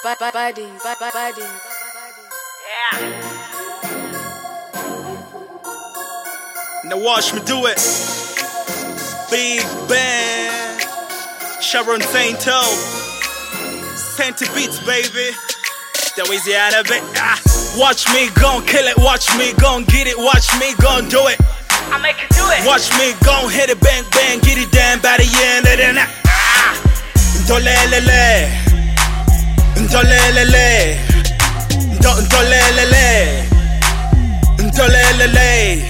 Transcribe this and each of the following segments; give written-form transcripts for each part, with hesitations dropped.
Buddy. Yeah. Now watch me do it. Big Ben, Sharon Sainto, Santa Beats, baby. That was the end of it. Watch me gon' kill it. Watch me gon' get it. Watch me gon' do it. I make it do it. Watch me gon' hit it, bang bang, get it down by the end of the night. Ndolelele, ndolelele, ndolelele, ndolelele.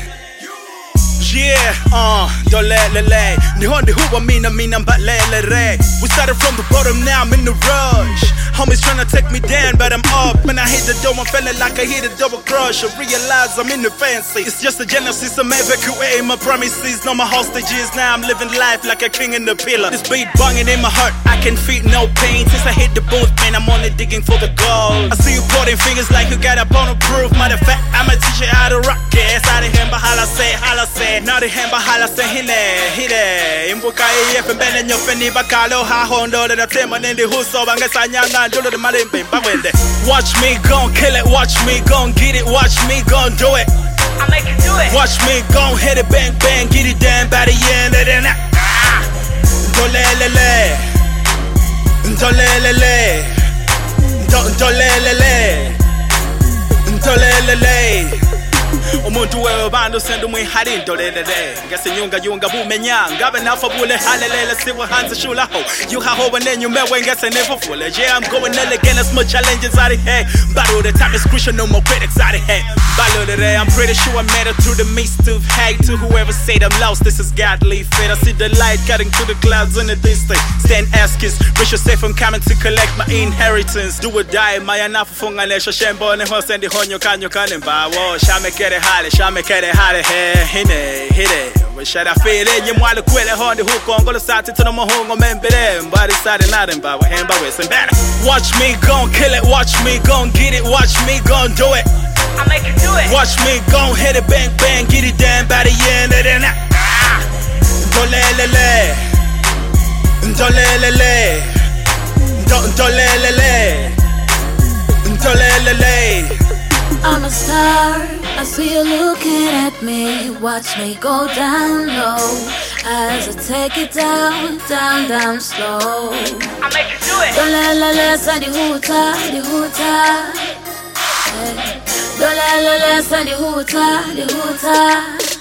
Yeah, ndolelele. Nihondi huwa mina mbalelere. We started from the bottom, now I'm in the rush. Homies tryna take me down, but I'm up. When I hit the door, I'm feeling like I hit a double crush. I realize I'm in the fancy. It's just a genesis, I'm evacuating my promises. No more hostages, now I'm living life like a king in the pillar. This beat banging in my heart, I can feel no pain. Since I hit the booth, man, I'm only digging for the gold. I see you pointing fingers like you got a bone of proof. Matter of fact, I'ma teach you how to rock it. Side of him, but holla say. Not the him, but holla say, hine. Imbuka EF and Ben and your Fenny Bacalo, ha hondo, and a Timon in the Huso, and Gasanyanga. Watch me gon' kill it, watch me gon' get it, watch me gon' do it. I make it do it. Watch me gon' hit it, bang bang, get it down by the end of the night. Ndolelele, ndolelele, ndolelele, ndolelele. Umuntu webando senda umwihali ndolelele ngase nyunga bumenya ngabe nafa bule halelele siwa hanza shula ho you ha ho when you met when ngase never full yeah I'm going again as much challenges out of here battle the time is crucial no more critics out of here battle today I'm pretty sure I made it through the mist of hate to whoever said I'm lost this is godly fate I see the light cutting through the clouds in the distance stand askers wish yourself I'm coming to collect my inheritance do or die my anafu funganesha shembo ne ho sendi honyo kanyo kanembawo shame kere Shame kere hale hine wish I feel it nyamwale kwele honde huko ngolo sati to no mohongo membere mbari sare nare mbawa hemba wese better watch me gon' kill it watch me gon' get it watch me gon' do it I make it do it watch me gon' hit it bang bang get it down by the end of the night ndolelele ndolelele ndolelele ndolelele I'm a star, I see you looking at me. Watch me go down low as I take it down slow. I make it do it. Dolelele sandi huta. Dolelele sandi huta.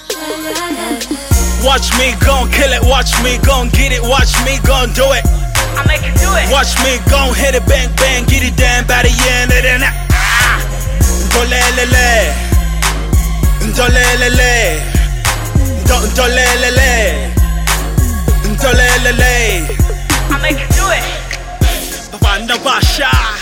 Watch me gon' kill it, watch me gon' get it, watch me gon' do it. I make it do it. Watch me gon' hit it, bang bang, get it down by the end of the night. Ndolelele, ndolelele, ndolelele, ndolelele. I make it do it. Banda Basha.